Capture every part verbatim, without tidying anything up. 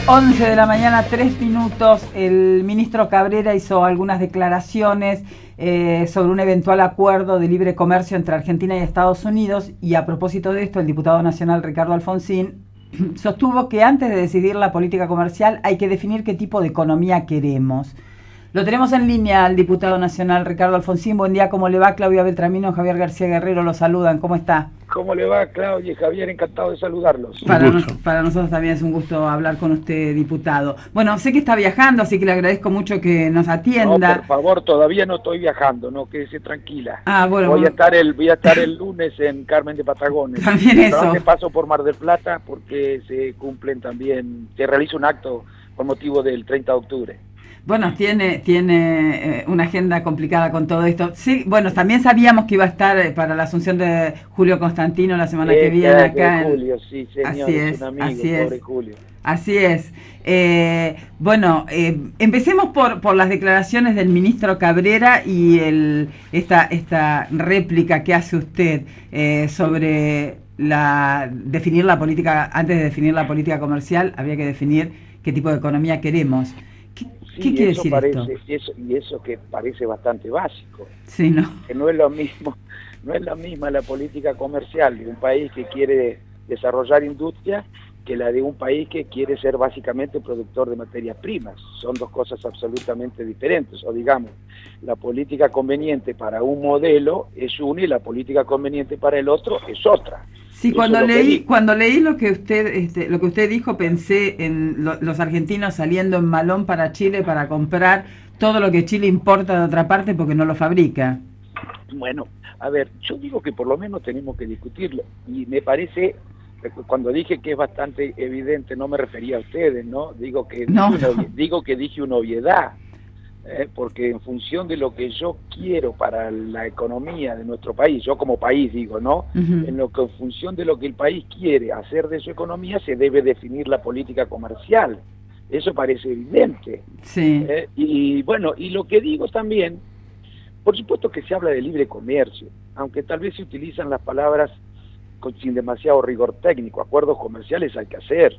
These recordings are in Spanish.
once de la mañana, tres minutos. El ministro Cabrera hizo algunas declaraciones eh, sobre un eventual acuerdo de libre comercio entre Argentina y Estados Unidos, y a propósito de esto, el diputado nacional Ricardo Alfonsín sostuvo que antes de decidir la política comercial hay que definir qué tipo de economía queremos. Lo tenemos en línea al diputado nacional Ricardo Alfonsín. Buen día, ¿cómo le va? Claudia Beltramino, Javier García Guerrero lo saludan. ¿Cómo está? ¿Cómo le va, Claudia y Javier? Encantado de saludarlos. Para, nos, para nosotros también es un gusto hablar con usted, diputado. Bueno, sé que está viajando, así que le agradezco mucho que nos atienda. No, por favor, todavía no estoy viajando, no, quédese tranquila. Ah, bueno. Voy a estar el, voy a estar el lunes en Carmen de Patagones. También eso. Que paso por Mar del Plata porque se cumplen también, se realiza un acto con motivo del treinta de octubre. Bueno, tiene tiene eh, una agenda complicada con todo esto. Sí, bueno, también sabíamos que iba a estar eh, para la asunción de Julio Constantino la semana eh, que viene claro, acá. En... Julio, sí, señor, así es, es un amigo, así es. pobre Julio. Así es. Eh, bueno, eh, empecemos por, por las declaraciones del ministro Cabrera y el esta esta réplica que hace usted eh, sobre la definir la política. Antes de definir la política comercial, habría que definir qué tipo de economía queremos. ¿Qué, sí, ¿qué quiere eso decir parece, esto? Y eso, y eso que parece bastante básico. Sí, ¿no? Que no es lo mismo, no es la misma la política comercial de un país que quiere desarrollar industria que la de un país que quiere ser básicamente productor de materias primas. Son dos cosas absolutamente diferentes. O digamos, la política conveniente para un modelo es una y la política conveniente para el otro es otra. Sí, cuando leí, cuando leí lo que usted, este, lo que usted dijo, pensé en lo, los argentinos saliendo en malón para Chile para comprar todo lo que Chile importa de otra parte porque no lo fabrica. Bueno, a ver, yo digo que por lo menos tenemos que discutirlo, y me parece, cuando dije que es bastante evidente, no me refería a ustedes, ¿no? Digo que no, dije, no. Una, digo que dije una obviedad. Eh, porque en función de lo que yo quiero para la economía de nuestro país, yo como país digo, ¿no? Uh-huh. En lo que en función de lo que el país quiere hacer de su economía se debe definir la política comercial. Eso parece evidente. Sí. Eh, y bueno, y lo que digo también, por supuesto que se habla de libre comercio, aunque tal vez se utilizan las palabras con, sin demasiado rigor técnico. Acuerdos comerciales hay que hacer,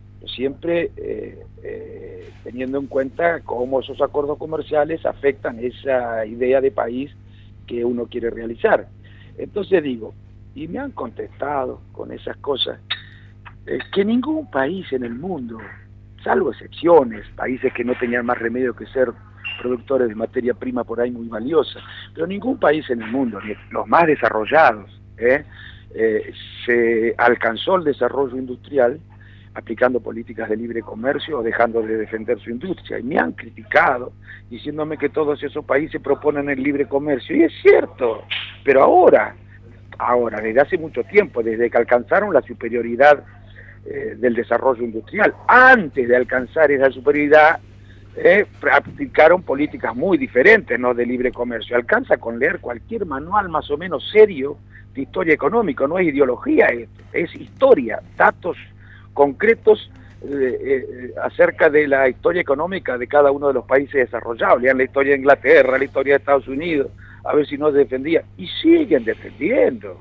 siempre eh, eh, teniendo en cuenta cómo esos acuerdos comerciales afectan esa idea de país que uno quiere realizar. Entonces digo, y me han contestado con esas cosas, eh, que ningún país en el mundo, salvo excepciones, países que no tenían más remedio que ser productores de materia prima por ahí muy valiosa, pero ningún país en el mundo, ni los más desarrollados, eh, eh, se alcanzó el desarrollo industrial aplicando políticas de libre comercio o dejando de defender su industria. Y me han criticado diciéndome que todos esos países proponen el libre comercio. Y es cierto, pero ahora, ahora, desde hace mucho tiempo, desde que alcanzaron la superioridad eh, del desarrollo industrial, antes de alcanzar esa superioridad, eh, aplicaron políticas muy diferentes, ¿no?, de libre comercio. Alcanza con leer cualquier manual más o menos serio de historia económica, no es ideología esto, es historia, datos concretos eh, eh, acerca de la historia económica de cada uno de los países desarrollados. Lean la historia de Inglaterra, la historia de Estados Unidos, a ver si no se defendía, y siguen defendiendo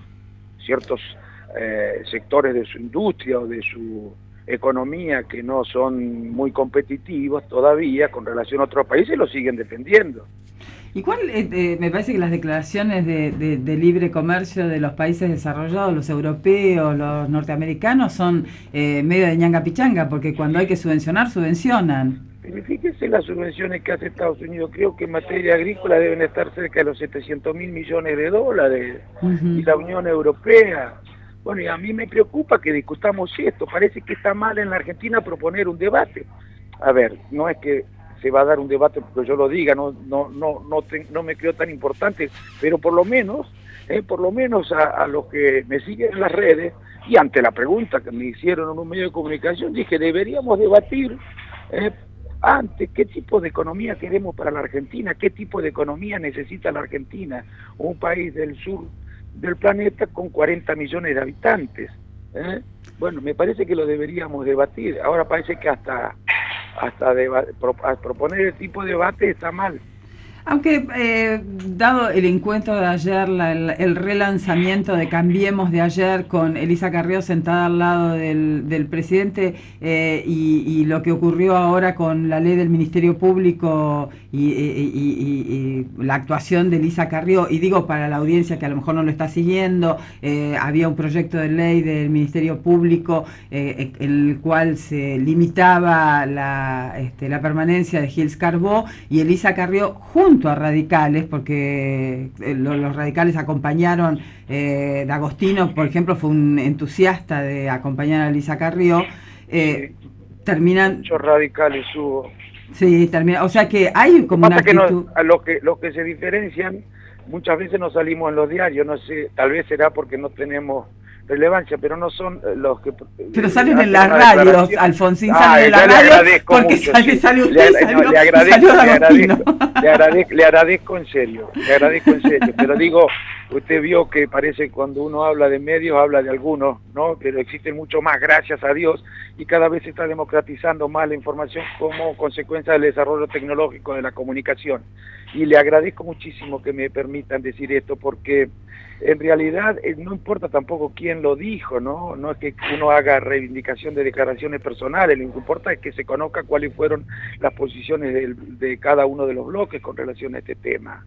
ciertos eh, sectores de su industria o de su economía que no son muy competitivos todavía con relación a otros países, lo siguen defendiendo. ¿Y cuál? Eh, me parece que las declaraciones de, de, de libre comercio de los países desarrollados, los europeos, los norteamericanos, son eh, medio de ñanga pichanga, porque cuando hay que subvencionar, subvencionan. Pero fíjense las subvenciones que hace Estados Unidos, creo que en materia agrícola deben estar cerca de los setecientos mil millones de dólares, uh-huh. Y la Unión Europea. Bueno, y a mí me preocupa que discutamos esto, parece que está mal en la Argentina proponer un debate. A ver, no es que se va a dar un debate porque yo lo diga, no no no no, te, no me creo tan importante, pero por lo menos, eh, por lo menos a, a los que me siguen en las redes, y ante la pregunta que me hicieron en un medio de comunicación, dije, deberíamos debatir eh, antes qué tipo de economía queremos para la Argentina, qué tipo de economía necesita la Argentina, un país del sur del planeta con cuarenta millones de habitantes. ¿eh? Bueno, me parece que lo deberíamos debatir. Ahora parece que hasta... hasta deba- pro- proponer el tipo de debate está mal. Aunque, eh, dado el encuentro de ayer, la, el, el relanzamiento de Cambiemos de ayer con Elisa Carrió sentada al lado del, del presidente eh, y, y lo que ocurrió ahora con la ley del Ministerio Público y, y, y, y la actuación de Elisa Carrió, y digo para la audiencia que a lo mejor no lo está siguiendo, eh, había un proyecto de ley del Ministerio Público eh, en el cual se limitaba la, este, la permanencia de Gilles Carbó, y Elisa Carrió junto a radicales, porque los, los radicales acompañaron, eh, D'Agostino, por ejemplo, fue un entusiasta de acompañar a Elisa Carrió, eh, sí, terminan... Muchos radicales hubo. Sí, termina, o sea que hay como una actitud... Que no, a lo que, lo que se diferencian, muchas veces no salimos en los diarios, no sé, tal vez será porque no tenemos relevancia, pero no son los que... Pero salen en las radios, Alfonsín ah, sale en las radios porque mucho, sale, sí. sale usted, le, salió, no, le agradezco, salió le, agradezco, le, agradezco, le agradezco en serio, le agradezco en serio, pero digo, usted vio que parece cuando uno habla de medios, habla de algunos, ¿no? Pero existen mucho más, gracias a Dios, y cada vez se está democratizando más la información como consecuencia del desarrollo tecnológico de la comunicación. Y le agradezco muchísimo que me permitan decir esto, porque en realidad eh, no importa tampoco quién lo dijo, ¿no? No es que uno haga reivindicación de declaraciones personales, lo que importa es que se conozca cuáles fueron las posiciones de, de cada uno de los bloques con relación a este tema.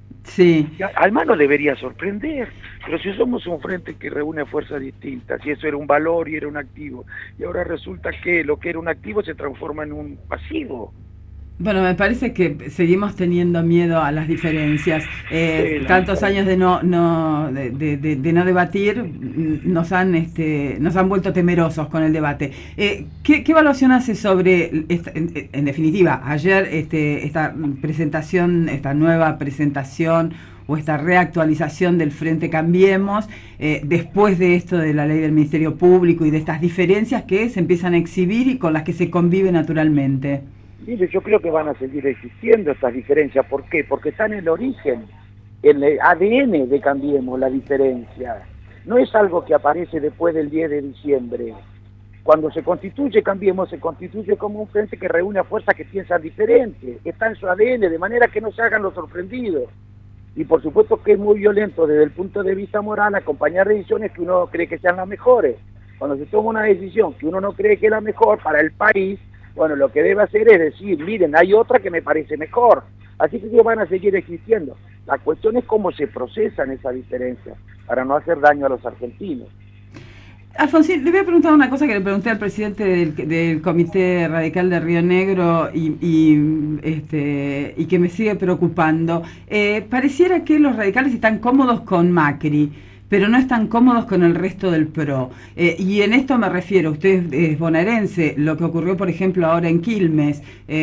Sí. Además no debería sorprender, pero si somos un frente que reúne fuerzas distintas, y eso era un valor y era un activo, y ahora resulta que lo que era un activo se transforma en un pasivo. Bueno, me parece que seguimos teniendo miedo a las diferencias. Eh, sí, tantos la años de no, no de, de, de no debatir nos han este, nos han vuelto temerosos con el debate. Eh, ¿qué, ¿Qué evaluación hace sobre esta, en, en definitiva, ayer este, esta presentación, esta nueva presentación o esta reactualización del Frente Cambiemos, eh, después de esto de la ley del Ministerio Público y de estas diferencias que se empiezan a exhibir y con las que se convive naturalmente? Mire, yo creo que van a seguir existiendo estas diferencias. ¿Por qué? Porque está en el origen, en el A D N de Cambiemos la diferencia. No es algo que aparece después del diez de diciembre. Cuando se constituye Cambiemos, se constituye como un frente que reúne a fuerzas que piensan diferente. Está en su A D N, de manera que no se hagan los sorprendidos. Y por supuesto que es muy violento desde el punto de vista moral acompañar decisiones que uno cree que sean las mejores. Cuando se toma una decisión que uno no cree que es la mejor para el país, bueno, lo que debe hacer es decir, miren, hay otra que me parece mejor. Así que van a seguir existiendo. La cuestión es cómo se procesan esas diferencias para no hacer daño a los argentinos. Alfonsín, le voy a preguntar una cosa que le pregunté al presidente del, del Comité Radical de Río Negro y, y, este, y que me sigue preocupando. Eh, pareciera que los radicales están cómodos con Macri, pero no están cómodos con el resto del P R O. Eh, y en esto me refiero, usted es bonaerense, lo que ocurrió, por ejemplo, ahora en Quilmes,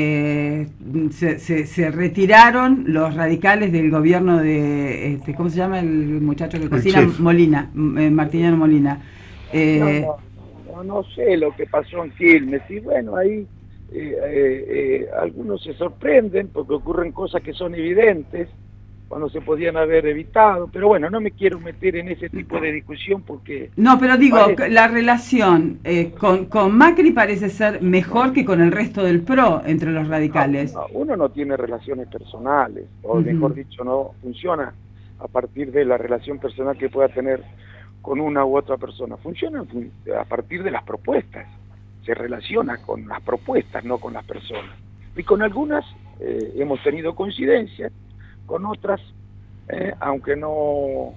eh, se, se, se retiraron los radicales del gobierno de, este, ¿cómo se llama el muchacho que cocina? Molina, eh, Martiniano Molina. Eh, no, no, no, no sé lo que pasó en Quilmes, y bueno, ahí eh, eh, eh, algunos se sorprenden porque ocurren cosas que son evidentes, cuando se podían haber evitado, pero bueno, no me quiero meter en ese tipo de discusión porque... No, pero digo, parece... la relación eh, con, con Macri parece ser mejor que con el resto del P R O entre los radicales. No, no, uno no tiene relaciones personales, o uh-huh. mejor dicho, no funciona a partir de la relación personal que pueda tener con una u otra persona, funciona a partir de las propuestas, se relaciona con las propuestas, no con las personas. Y con algunas eh, hemos tenido coincidencias, con otras, eh, aunque no,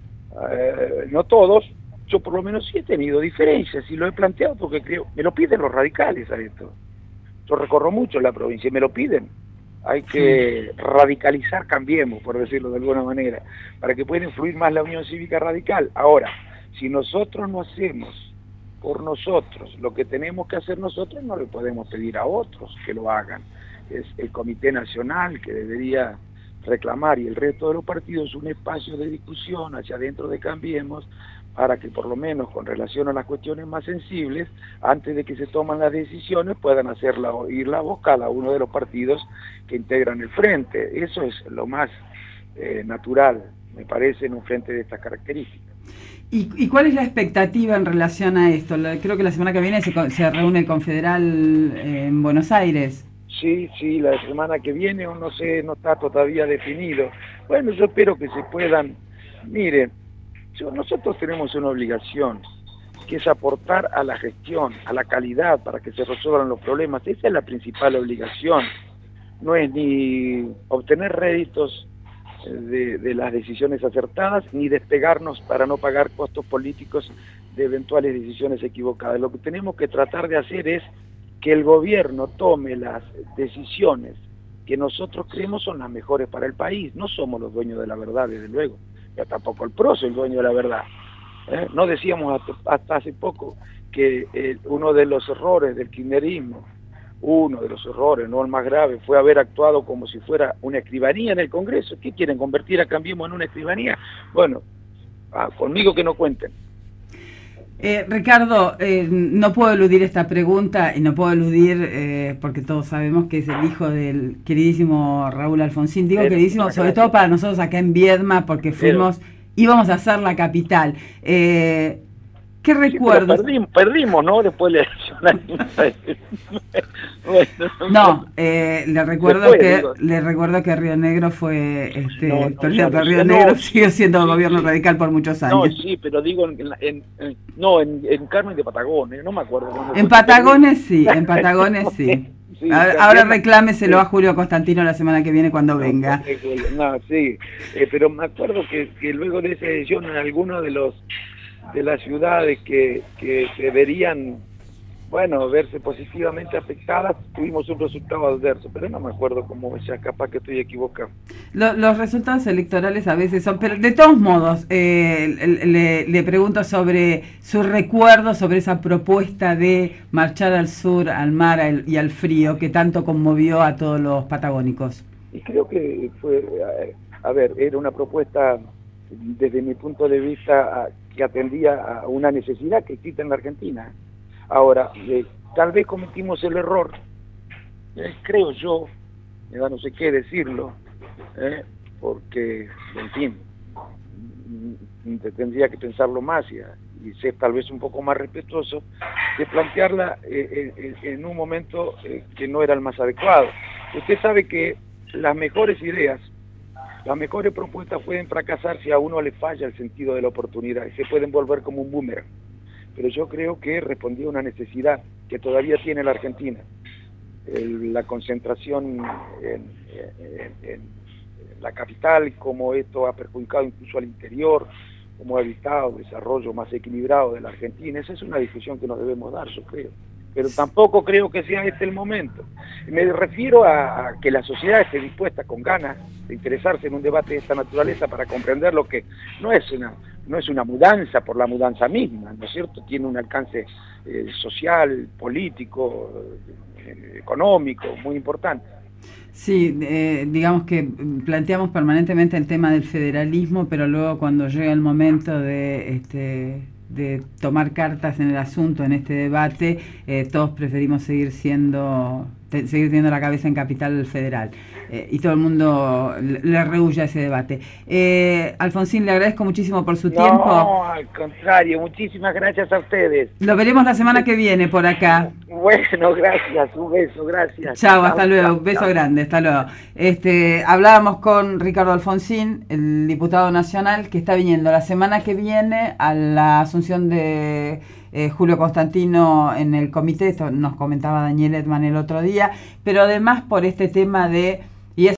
eh, no todos, yo por lo menos sí he tenido diferencias y lo he planteado porque creo, me lo piden los radicales a esto. Yo recorro mucho la provincia y me lo piden. Hay que sí. radicalizar Cambiemos, por decirlo de alguna manera, para que pueda influir más la Unión Cívica Radical. Ahora, si nosotros no hacemos por nosotros lo que tenemos que hacer nosotros, no le podemos pedir a otros que lo hagan. Es el Comité Nacional que debería reclamar y el resto de los partidos un espacio de discusión hacia adentro de Cambiemos para que por lo menos con relación a las cuestiones más sensibles, antes de que se toman las decisiones, puedan hacerla oír la voz cada uno de los partidos que integran el frente. Eso es lo más eh, natural, me parece, en un frente de estas características. ¿Y, ¿Y cuál es la expectativa en relación a esto? Creo que la semana que viene se, se reúne el Confederal eh, en Buenos Aires. Sí, sí, la semana que viene, o no sé, no está todavía definido. Bueno, yo espero que se puedan. Mire, yo, nosotros tenemos una obligación, que es aportar a la gestión, a la calidad, para que se resuelvan los problemas. Esa es la principal obligación. No es ni obtener réditos de, de las decisiones acertadas, ni despegarnos para no pagar costos políticos de eventuales decisiones equivocadas. Lo que tenemos que tratar de hacer es que el gobierno tome las decisiones que nosotros creemos son las mejores para el país. No somos los dueños de la verdad, desde luego, pero tampoco el P R O es el dueño de la verdad. ¿Eh? No decíamos hasta, hasta hace poco que eh, uno de los errores del kirchnerismo, uno de los errores, no el más grave, fue haber actuado como si fuera una escribanía en el Congreso. ¿Qué quieren, convertir a Cambiemos en una escribanía? Bueno, ah, conmigo que no cuenten. Eh, Ricardo, eh, no puedo eludir esta pregunta y no puedo eludir, eh, porque todos sabemos que es el hijo del queridísimo Raúl Alfonsín. Digo Pero, queridísimo, sobre todo para nosotros acá en Viedma, porque fuimos, Pero, íbamos a ser la capital. Eh, ¿Qué recuerdos? Sí, perdimos, perdimos, ¿no? Después le bueno, no, eh, le recuerdo Después, que digo. le recuerdo que Río Negro fue este, no, no, perdido, no, Río no, Negro no, sigue siendo sí, gobierno sí, radical por muchos años. No, sí, pero digo en, en, en no en, en Carmen de Patagones, no me acuerdo. En Patagones sí, en Patagones sí. Sí, ahora, ahora reclámeselo sí. a Julio Constantino la semana que viene cuando no, venga. No, sí, eh, pero me acuerdo que, que luego de esa edición en algunos de los de las ciudades que, que deberían, bueno, verse positivamente afectadas, tuvimos un resultado adverso, pero no me acuerdo cómo, ya capaz que estoy equivocado. Lo, los resultados electorales a veces son, pero de todos modos, eh, le, le pregunto sobre su recuerdo, sobre esa propuesta de marchar al sur, al mar al, y al frío, que tanto conmovió a todos los patagónicos. Y creo que fue, a, a ver, era una propuesta, desde mi punto de vista, a, que atendía a una necesidad que existe en la Argentina. Ahora, eh, tal vez cometimos el error, eh, creo yo, ya no sé qué decirlo, eh, porque, en fin, tendría que pensarlo más y, y ser tal vez un poco más respetuoso, de plantearla eh, en, en un momento eh, que no era el más adecuado. Usted sabe que las mejores ideas, las mejores propuestas pueden fracasar si a uno le falla el sentido de la oportunidad y se pueden volver como un boomerang. Pero yo creo que respondía a una necesidad que todavía tiene la Argentina. El, la concentración en, en, en la capital, como esto ha perjudicado incluso al interior, como ha evitado el desarrollo más equilibrado de la Argentina. Esa es una discusión que nos debemos dar, yo creo. Pero tampoco creo que sea este el momento. Me refiero a, a que la sociedad esté dispuesta, con ganas, de interesarse en un debate de esta naturaleza para comprender lo que no es una, no es una mudanza por la mudanza misma, ¿no es cierto? Tiene un alcance eh, social, político, eh, económico, muy importante. Sí, eh, digamos que planteamos permanentemente el tema del federalismo, pero luego cuando llega el momento de... este de tomar cartas en el asunto, en este debate, eh, todos preferimos seguir siendo, te, seguir teniendo la cabeza en Capital Federal. Eh, y todo el mundo le, le rehúye a ese debate. Eh, Alfonsín, le agradezco muchísimo por su no, tiempo. No, al contrario, muchísimas gracias a ustedes. Lo veremos la semana que viene por acá. Bueno, gracias, un beso, gracias. Chao, hasta chau, luego, chau, beso chau. grande, hasta luego. Este, hablábamos con Ricardo Alfonsín, el diputado nacional, que está viniendo la semana que viene a la asunción de eh, Julio Constantino en el comité, esto nos comentaba Daniel Edman el otro día, pero además por este tema de